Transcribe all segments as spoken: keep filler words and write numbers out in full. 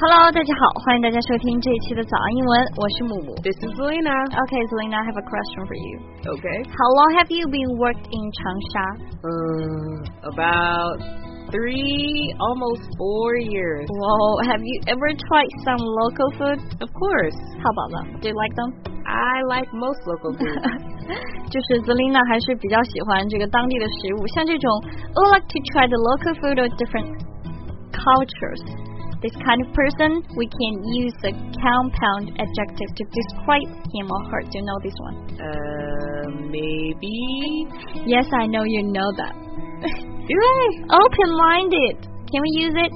Hello， 大家好，欢迎大家收听这一期的早安英文，我是木木。 This is Zelina. Okay, Zelina, I have a question for you. Okay. How long have you been worked in Changsha? Uh, about three, almost four years. Whoa, have you ever tried some local food? Of course. How about them? Do you like them? I like most local food. 就是 Zelina 还是比较喜欢这个当地的食物，像这种 would like to try the local food of different cultures.This kind of person, we can use a compound adjective to describe him or her. Do you know this one? Uh, maybe. Yes, I know you know that. Do I? Open-minded. Can we use it?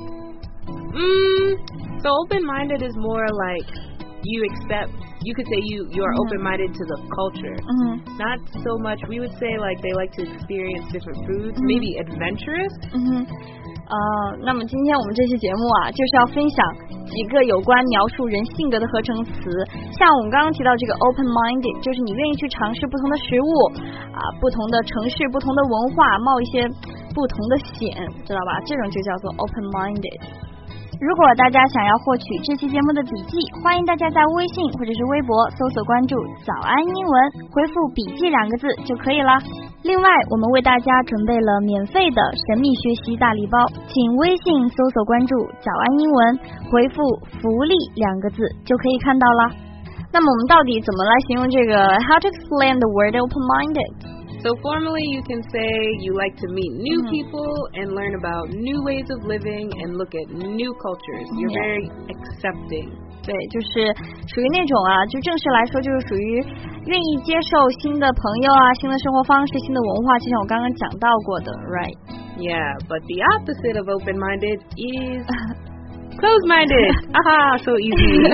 Mm, so open-minded is more like you accept, you could say you, you are mm-hmm. open-minded to the culture. Mm-hmm. Not so much, we would say like they like to experience different foods, mm-hmm. maybe adventurous. Mm-hmm.呃，那么今天我们这期节目啊，就是要分享几个有关描述人性格的合成词。像我们刚刚提到这个 open-minded， 就是你愿意去尝试不同的食物啊，不同的城市、不同的文化，冒一些不同的险，知道吧？这种就叫做 open-minded。如果大家想要获取这期节目的笔记，欢迎大家在微信或者是微博搜索关注早安英文，回复笔记两个字就可以了。另外我们为大家准备了免费的神秘学习大礼包，请微信搜索关注早安英文，回复福利两个字就可以看到了。那么我们到底怎么来形容这个 how to explain the word open-minded? So formally you can say you like to meet new mm-hmm. people and learn about new ways of living and look at new cultures. You're yeah. very accepting. 对，就是属于那种啊，就正式来说就是属于愿意接受新的朋友啊，新的生活方式，新的文化，就像我刚刚讲到过的 right? Yeah, but the opposite of open-minded is closed-minded. Aha, so easy.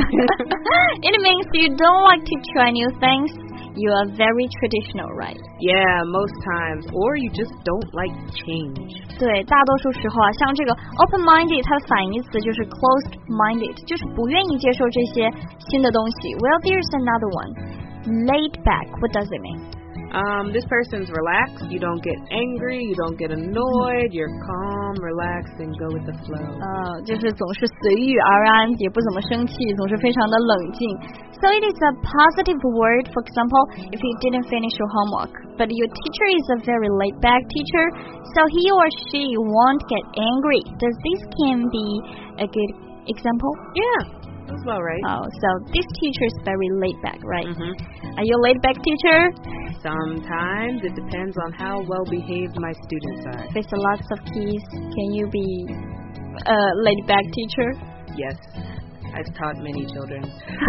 It means you don't like to try new things.You are very traditional, right? Yeah, most times. Or you just don't like change. 对，大多数时候啊，像这个 open-minded 它的反义词就是 closed-minded， 就是不愿意接受这些新的东西。Well, there's another one. Laid back. What does it mean? Um, this person's relaxed. You don't get angry. You don't get annoyed. You're calm, relaxed, and go with the flow. 呃，就是总是随遇而安，也不怎么生气，总是非常的冷静。So it is a positive word. For example, if you didn't finish your homework, but your teacher is a very laid-back teacher, so he or she won't get angry. Does this can be a good example? Yeah, that's about right. Oh, so this teacher is very laid-back, right? Mm-hmm. Are you a laid-back teacher? Sometimes it depends on how well-behaved my students are. With lots of keys, can you be a laid-back teacher? Yes. I've taught many children.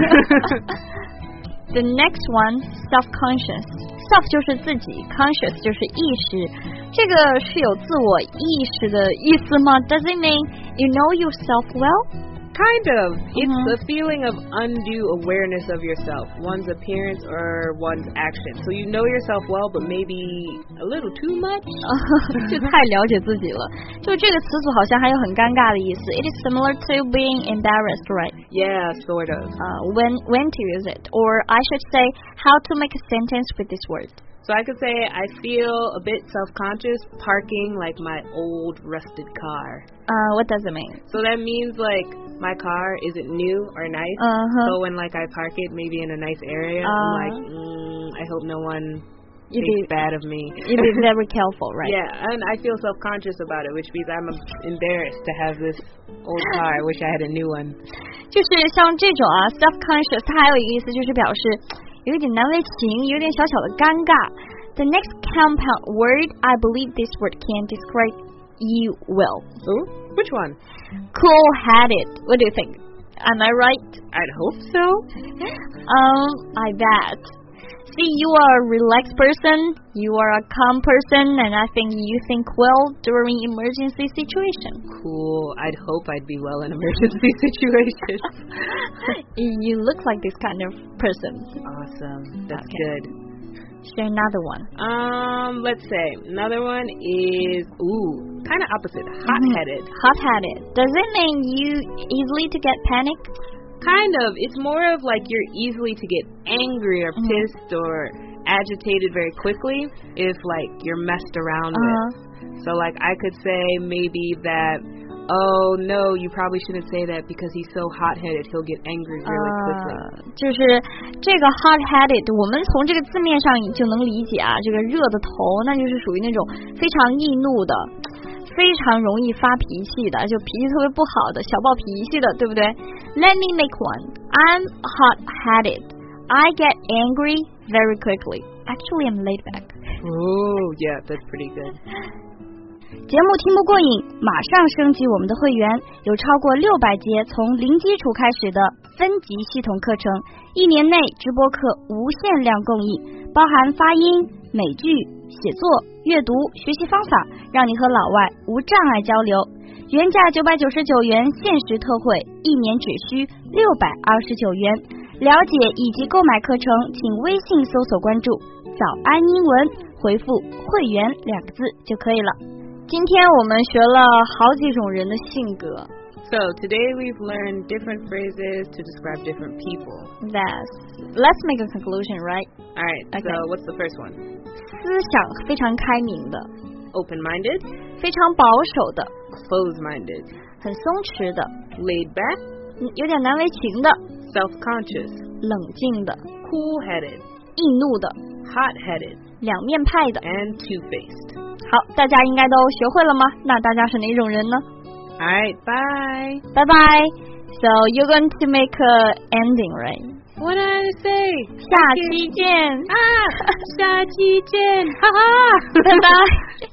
The next one, self-conscious. Self 就是自己 conscious 就是意识，这个是有自我意识的意思吗？ Does it mean you know yourself well? Kind of. It's mm-hmm. a feeling of undue awareness of yourself, one's appearance or one's action. So you know yourself well, but maybe a little too much. 就太了解自己了。就这个词组好像还有很尴尬的意思。It is similar to being embarrassed, right? Yeah, sort of. Uh, when when to use it, or I should say, how to make a sentence with this word. So I could say I feel a bit self-conscious parking like my old rusted car. Uh, what does it mean? So that means like my car isn't new or nice. Uh-huh. So when like I park it maybe in a nice area, uh, I'm like, mm, I hope no one you thinks be, bad of me. You be very careful, right? Yeah, and I feel self-conscious about it, which means I'm embarrassed to have this old car. I wish I had a new one. 就是像这种啊 self-conscious 它还有一个意思就是表示有一点难为情，有点小小的尴尬。The next compound word, I believe this word can describe you well. Ooh, which one? Cool-headed. What do you think? Am I right? I'd hope so. um, I bet. See, you are a relaxed person, you are a calm person, and I think you think well during emergency situation. Cool. I'd hope I'd be well in emergency situations. You look like this kind of person. Awesome. That's okay. good. Share another one. Um, let's say another one is ooh, kind of opposite. Hot-headed. Mm-hmm. Hot-headed. Does it mean you easily to get panic? Kind of. It's more of like you're easily to get angry or mm-hmm. pissed or agitated very quickly if like you're messed around uh-huh. with. So like I could say maybe that oh no, you probably shouldn't say that because he's so hot-headed, he'll get angry really quickly. 呃，就是这个 hot-headed， 我们从这个字面上就能理解啊，这个热的头，那就是属于那种非常易怒的。非常容易发脾气的，就脾气特别不好的，小暴脾气的，对不对？ Let me make one. I'm hot-headed. I get angry very quickly. Actually, I'm laid back. Oh, yeah, that's pretty good. 节目听不过瘾，马上升级我们的会员，有超过六百节从零基础开始的分级系统课程，一年内直播课无限量供应，包含发音、美剧、写作、阅读、学习方法，让你和老外无障碍交流。原价九百九十九元，限时特惠，一年只需六百二十九元。了解以及购买课程，请微信搜索关注早安英文，回复会员两个字就可以了。今天我们学了好几种人的性格。 So today we've learned different phrases to describe different people. Yes. Let's make a conclusion, right? All right, Okay. so what's the first one? 思想非常开明的， Open-minded, 非常保守的， closed-minded, 很松弛的， laid back, 嗯有点难为情的， self-conscious, 冷静的， cool-headed, 易怒的， hot-headed, 两面派的。 and two-faced. 好，大家应该都学会了吗？那大家是哪种人呢？ All right, bye. Bye bye. So you're going to make a ending, right? What did I say? 下期见。 啊，下期见，哈哈， 拜拜。